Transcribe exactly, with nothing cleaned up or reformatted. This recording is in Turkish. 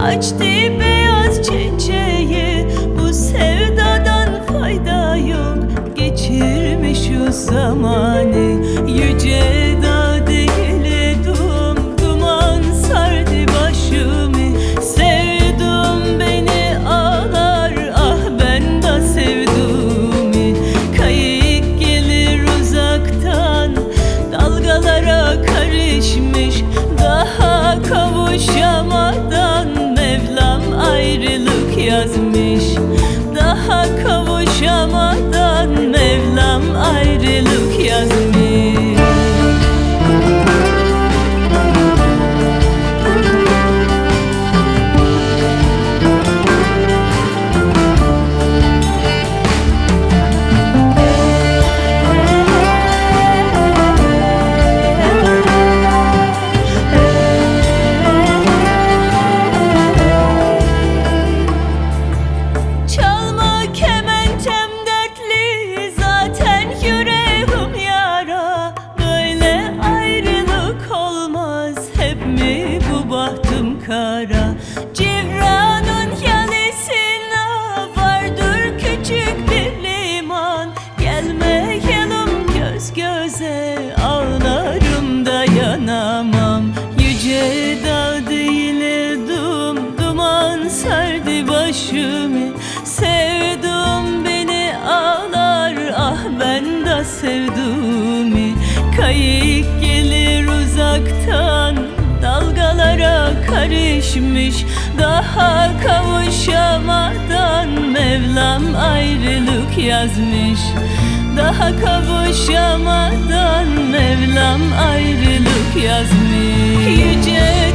Açtı beyaz çiçeği, bu sevdadan fayda yok. Geçirmiş o zamanı, yüce dağ değildim, duman sardı başımı. Sevdum beni ağlar, ah ben de sevdumi. Kayık gelir uzaktan, dalgalara karışmış. Daha kavuşamadan Mevlam ayrılık yazmış. Daha kavuşamadan Mevlam ayrılık yazmış. Kara Civran'ın yalısına vardır küçük bir liman. Gelmeyelim göz göze, ağlarım dayanamam. Yüce dağ değildim, duman sardı başımı. Sevdum beni ağlar, ah ben de sevdumi. Kayık gelir uzaktan, dalgalara karışmış. Daha kavuşamadan Mevlam ayrılık yazmış. Daha kavuşamadan Mevlam ayrılık yazmış. Yüce